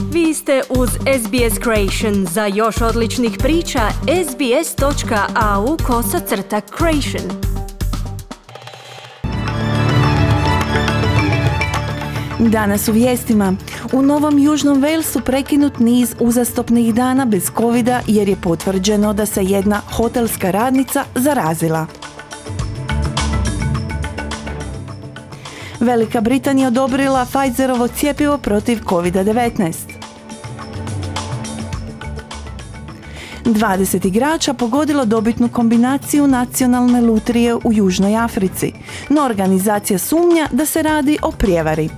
Vi ste uz SBS Creation. Za još odličnih priča, sbs.au/creation. Danas u vijestima. U Novom Južnom Walesu prekinut niz uzastopnih dana bez covida jer je potvrđeno da se jedna hotelska radnica zarazila. Velika Britanija odobrila Pfizerovo cjepivo protiv COVID-19. 20 igrača pogodilo dobitnu kombinaciju nacionalne lutrije u Južnoj Africi, no organizacija sumnja da se radi o prijevari.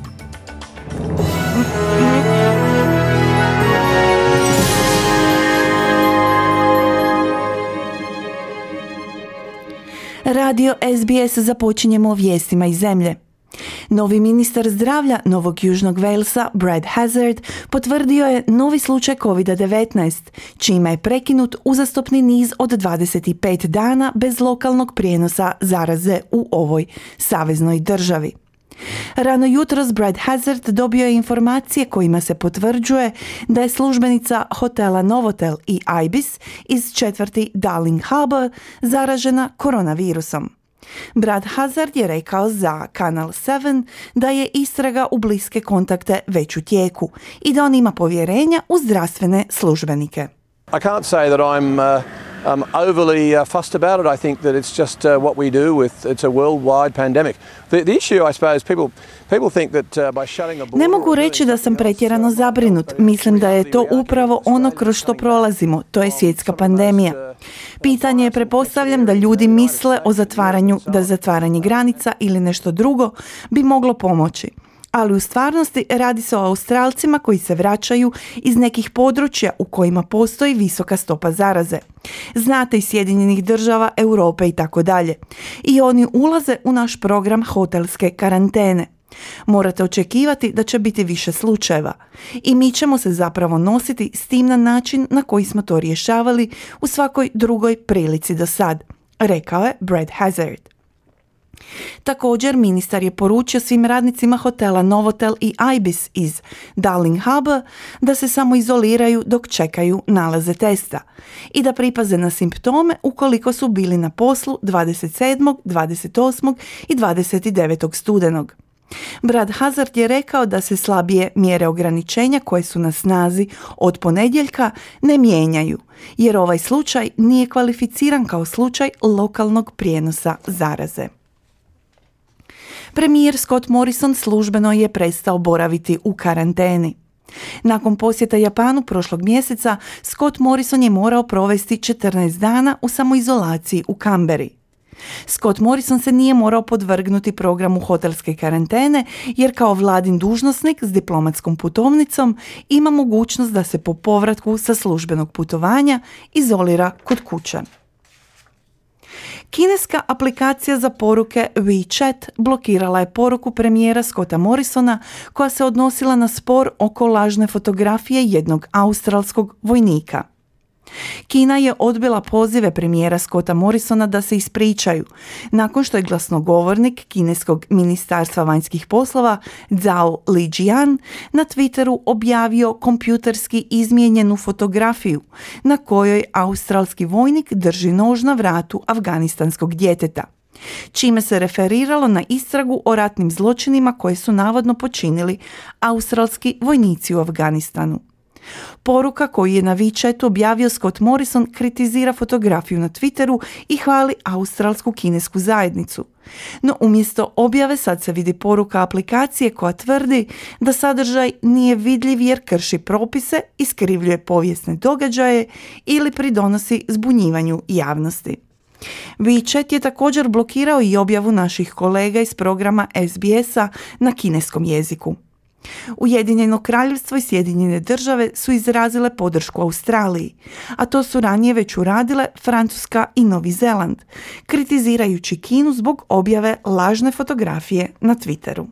Radio SBS započinjemo vijestima iz zemlje. Novi ministar zdravlja Novog Južnog Walesa, Brad Hazzard, potvrdio je novi slučaj COVID-19, čime je prekinut uzastopni niz od 25 dana bez lokalnog prijenosa zaraze u ovoj saveznoj državi. Rano jutros Brad Hazzard dobio je informacije kojima se potvrđuje da je službenica hotela Novotel i Ibis iz četvrti Darling Harbour zaražena koronavirusom. Brad Hazzard je rekao za Kanal 7 da je istraga u bliske kontakte već u tijeku i da on ima povjerenja u zdravstvene službenike. I can't say that I'm overly fussed about it. I think that it's just what we do it's a worldwide pandemic. The issue, I suppose, people think that by shutting a border... Ne mogu reći da sam pretjerano zabrinut. Mislim da je to upravo ono kroz što prolazimo. To je svjetska pandemija. Pitanje je, pretpostavljam, da ljudi misle o zatvaranju, da zatvaranje granica ili nešto drugo bi moglo pomoći. Ali u stvarnosti radi se o Australcima koji se vraćaju iz nekih područja u kojima postoji visoka stopa zaraze. Znate, iz Sjedinjenih država, Europe i tako dalje. I oni ulaze u naš program hotelske karantene. Morate očekivati da će biti više slučajeva. I mi ćemo se zapravo nositi s tim na način na koji smo to rješavali u svakoj drugoj prilici do sad, rekao je Brad Hazzard. Također, ministar je poručio svim radnicima hotela Novotel i Ibis iz Darling Harbour da se samo izoliraju dok čekaju nalaze testa i da pripaze na simptome ukoliko su bili na poslu 27., 28. i 29. studenog. Brad Hazzard je rekao da se slabije mjere ograničenja koje su na snazi od ponedjeljka ne mijenjaju, jer ovaj slučaj nije kvalificiran kao slučaj lokalnog prijenosa zaraze. Premijer Scott Morrison službeno je prestao boraviti u karanteni. Nakon posjeta Japanu prošlog mjeseca, Scott Morrison je morao provesti 14 dana u samoizolaciji u Canberri. Scott Morrison se nije morao podvrgnuti programu hotelske karantene jer kao vladin dužnosnik s diplomatskom putovnicom ima mogućnost da se po povratku sa službenog putovanja izolira kod kuće. Kineska aplikacija za poruke WeChat blokirala je poruku premijera Scotta Morrisona koja se odnosila na spor oko lažne fotografije jednog australskog vojnika. Kina je odbila pozive premijera Scotta Morrisona da se ispričaju, nakon što je glasnogovornik kineskog ministarstva vanjskih poslova Zhao Lijian na Twitteru objavio kompjuterski izmijenjenu fotografiju na kojoj australski vojnik drži nož na vratu afganistanskog djeteta, čime se referiralo na istragu o ratnim zločinima koje su navodno počinili australski vojnici u Afganistanu. Poruka koju je na WeChatu objavio Scott Morrison kritizira fotografiju na Twitteru i hvali australsku kinesku zajednicu. No umjesto objave sad se vidi poruka aplikacije koja tvrdi da sadržaj nije vidljiv jer krši propise, iskrivljuje povijesne događaje ili pridonosi zbunjivanju javnosti. WeChat je također blokirao i objavu naših kolega iz programa SBS-a na kineskom jeziku. Ujedinjeno kraljevstvo i Sjedinjene države su izrazile podršku Australiji, a to su ranije već uradile Francuska i Novi Zeland, kritizirajući Kinu zbog objave lažne fotografije na Twitteru.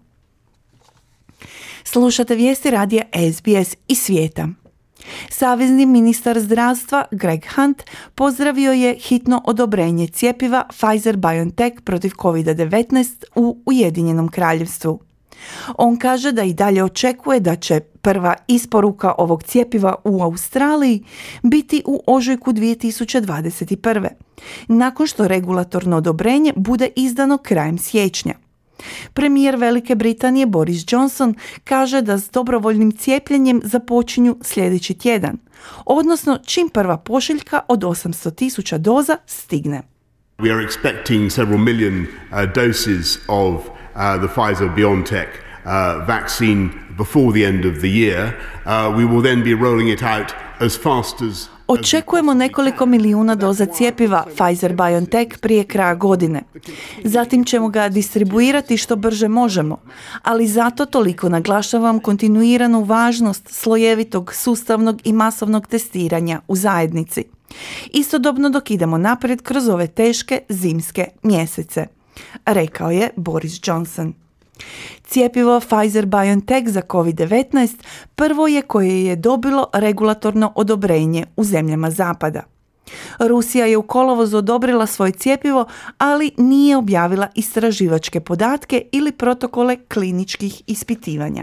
Slušate vijesti radija SBS iz svijeta. Savezni ministar zdravstva Greg Hunt pozdravio je hitno odobrenje cjepiva Pfizer-BioNTech protiv COVID-19 u Ujedinjenom kraljevstvu. On kaže da i dalje očekuje da će prva isporuka ovog cjepiva u Australiji biti u ožujku 2021. nakon što regulatorno odobrenje bude izdano krajem siječnja. Premijer Velike Britanije Boris Johnson kaže da s dobrovoljnim cijepljenjem započinju sljedeći tjedan, odnosno čim prva pošiljka od 800,000 doza stigne. We are expecting several million doses of the Pfizer-BioNTech vaccine before the end of the year. We will then be rolling it out as fast as Očekujemo nekoliko milijuna doza cjepiva Pfizer-BioNTech prije kraja godine. Zatim ćemo ga distribuirati što brže možemo, ali zato toliko naglašavam kontinuiranu važnost slojevitog, sustavnog i masovnog testiranja u zajednici. Istodobno dok idemo naprijed kroz ove teške zimske mjesece, rekao je Boris Johnson. Cjepivo Pfizer-BioNTech za COVID-19 prvo je koje je dobilo regulatorno odobrenje u zemljama zapada. Rusija je u kolovozu odobrila svoje cjepivo, ali nije objavila istraživačke podatke ili protokole kliničkih ispitivanja.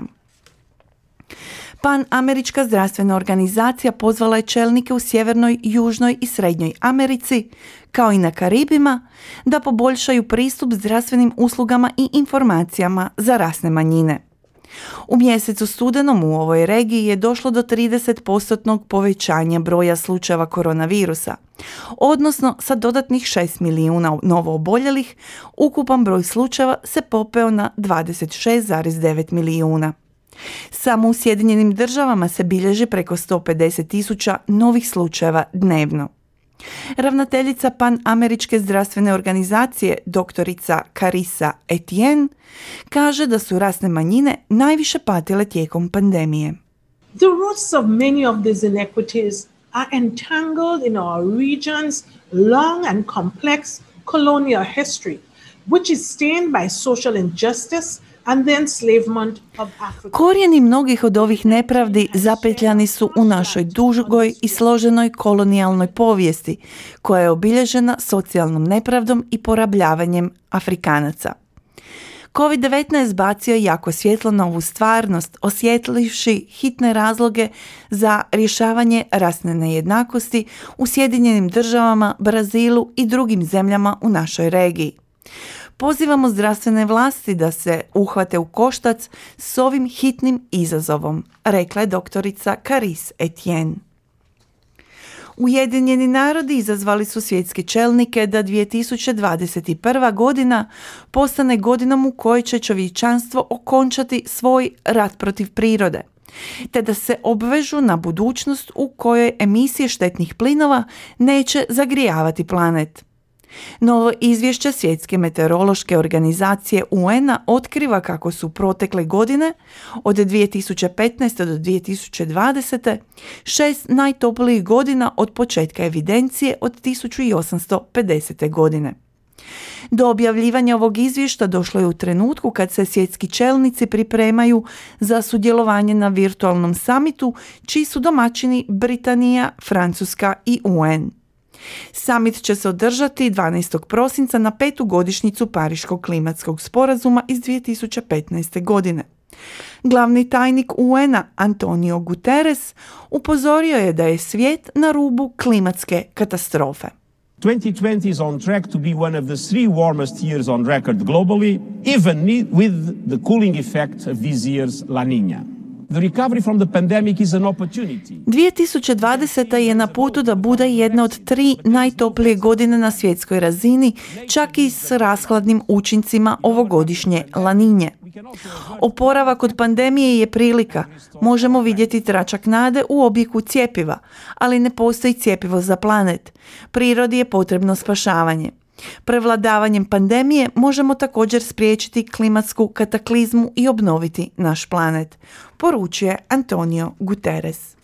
Pan-američka zdravstvena organizacija pozvala je čelnike u Sjevernoj, Južnoj i Srednjoj Americi, kao i na Karibima, da poboljšaju pristup zdravstvenim uslugama i informacijama za rasne manjine. U mjesecu studenom u ovoj regiji je došlo do 30% povećanja broja slučajeva koronavirusa, odnosno sa dodatnih 6 milijuna novooboljelih, ukupan broj slučajeva se popeo na 26,9 milijuna. Samo u Sjedinjenim Državama se bilježi preko 150,000 novih slučajeva dnevno. Ravnateljica Pan-američke zdravstvene organizacije, doktorica Carissa Etienne, kaže da su rasne manjine najviše patile tijekom pandemije. The roots of many of these inequities are entangled in our region's long and complex colonial history, which is stained by social injustice and the enslavement of Africa. Korijeni mnogih od ovih nepravdi zapetljani su u našoj dugoj i složenoj kolonijalnoj povijesti, koja je obilježena socijalnom nepravdom i porabljavanjem Afrikanaca. COVID-19 bacio je jako svjetlo na ovu stvarnost, osjetlivši hitne razloge za rješavanje rasne nejednakosti u Sjedinjenim Državama, Brazilu i drugim zemljama u našoj regiji. Pozivamo zdravstvene vlasti da se uhvate u koštac s ovim hitnim izazovom, rekla je doktorica Carissa Etienne. Ujedinjeni narodi izazvali su svjetske čelnike da 2021. godina postane godinom u kojoj će čovječanstvo okončati svoj rat protiv prirode, te da se obvežu na budućnost u kojoj emisije štetnih plinova neće zagrijavati planet. Novo izvješće Svjetske meteorološke organizacije UN-a otkriva kako su protekle godine, od 2015. do 2020. 6 najtoplijih godina od početka evidencije od 1850. godine. Do objavljivanja ovog izvješća došlo je u trenutku kad se svjetski čelnici pripremaju za sudjelovanje na virtualnom samitu, čiji su domaćini Britanija, Francuska i UN. Summit će se održati 12. prosinca na 5. godišnjicu Pariškog klimatskog sporazuma iz 2015. godine. Glavni tajnik UN-a Antonio Guterres upozorio je da je svijet na rubu klimatske katastrofe. 2020 is on track to be one of the 3 warmest years on record globally, even with the cooling effect of this year's La Niña. The recovery from the pandemic is an opportunity. 2020. je na putu da bude jedna od 3 najtoplije godine na svjetskoj razini, čak i s rashladnim učincima ovogodišnje La Niñe. Oporavak od pandemije je prilika. Možemo vidjeti tračak nade u obliku cjepiva, ali ne postoji cjepivo za planet. Prirodi je potrebno spašavanje. Prevladavanjem pandemije možemo također spriječiti klimatsku kataklizmu i obnoviti naš planet, poručuje Antonio Guterres.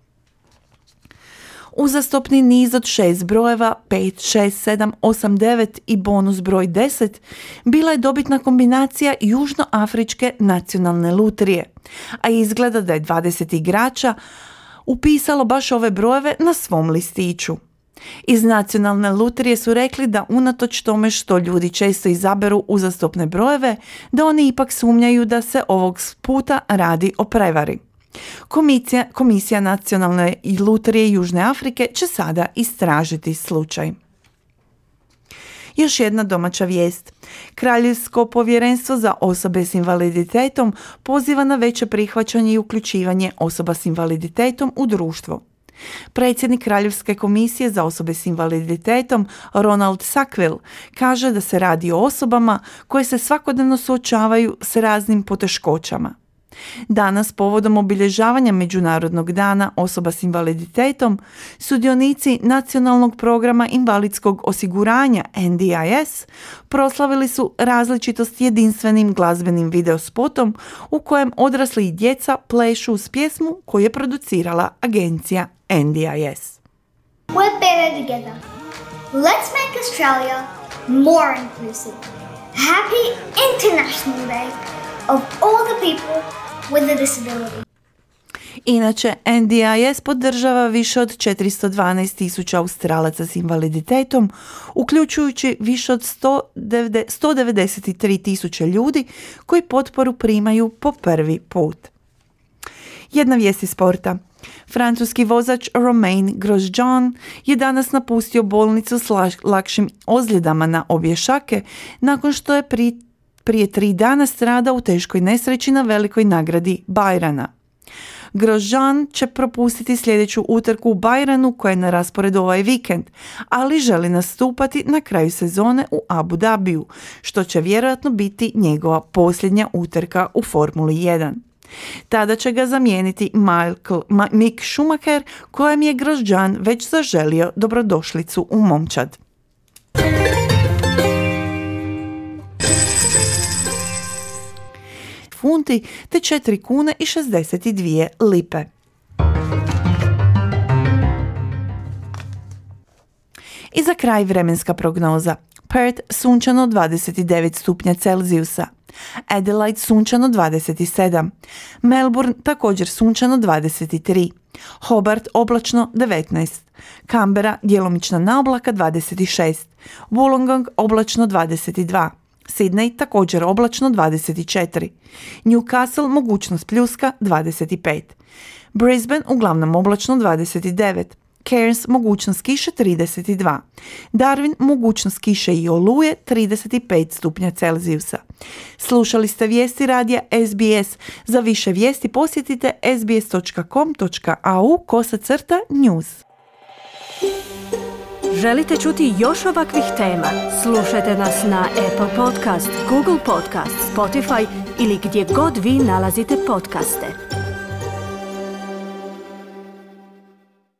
Uzastopni niz od 6 brojeva 5, 6, 7, 8, 9 i bonus broj 10 bila je dobitna kombinacija Južnoafričke nacionalne lutrije, a izgleda da je 20 igrača upisalo baš ove brojeve na svom listiću. Iz Nacionalne lutrije su rekli da unatoč tome što ljudi često izaberu uzastopne brojeve, da oni ipak sumnjaju da se ovog puta radi o prevari. Komisija Nacionalne lutrije Južne Afrike će sada istražiti slučaj. Još jedna domaća vijest. Kraljevsko povjerenstvo za osobe s invaliditetom poziva na veće prihvaćanje i uključivanje osoba s invaliditetom u društvo. Predsjednik Kraljevske komisije za osobe s invaliditetom Ronald Sackville kaže da se radi o osobama koje se svakodnevno suočavaju s raznim poteškoćama. Danas, povodom obilježavanja Međunarodnog dana osoba s invaliditetom, sudionici Nacionalnog programa invalidskog osiguranja NDIS proslavili su različitost jedinstvenim glazbenim videospotom u kojem odrasli i djeca plešu uz pjesmu koju je producirala agencija NDIS. We're better together. Let's make Australia more inclusive. Happy International Day of all the people with a disability. Inače, NDIS podržava više od 412.000 Australaca s invaliditetom, uključujući više od 193.000 ljudi koji potporu primaju po prvi put. Jedna vijest iz sporta. Francuski vozač Romain Grosjean je danas napustio bolnicu s lakšim ozljedama na obje šake nakon što je prije 3 dana stradao u teškoj nesreći na velikoj nagradi Bajrana. Grosjean će propustiti sljedeću utrku u Bajranu koja je na rasporedu ovaj vikend, ali želi nastupati na kraju sezone u Abu Dhabiju, što će vjerojatno biti njegova posljednja utrka u Formuli 1. Tada će ga zamijeniti Mick Schumacher, kojem je Grosjean već zaželio dobrodošlicu u momčad. Funti te 4 kune i 62 lipe. I za kraj vremenska prognoza. Perth sunčano 29 stupnja Celzijusa. Adelaide sunčano 27. Melbourne također sunčano 23. Hobart oblačno 19. Canberra djelomična naoblaka 26. Wollongong oblačno 22. Sydney također oblačno 24. Newcastle mogućnost pljuska 25. Brisbane uglavnom oblačno 29. Cairns mogućnost kiše 32. Darwin mogućnost kiše i oluje 35 stupnja Celzijusa. Slušali ste vijesti radija SBS. Za više vijesti posjetite sbs.com.au/news. Želite čuti još ovakvih tema? Slušajte nas na Apple Podcast, Google Podcast, Spotify ili gdje god vi nalazite podcaste.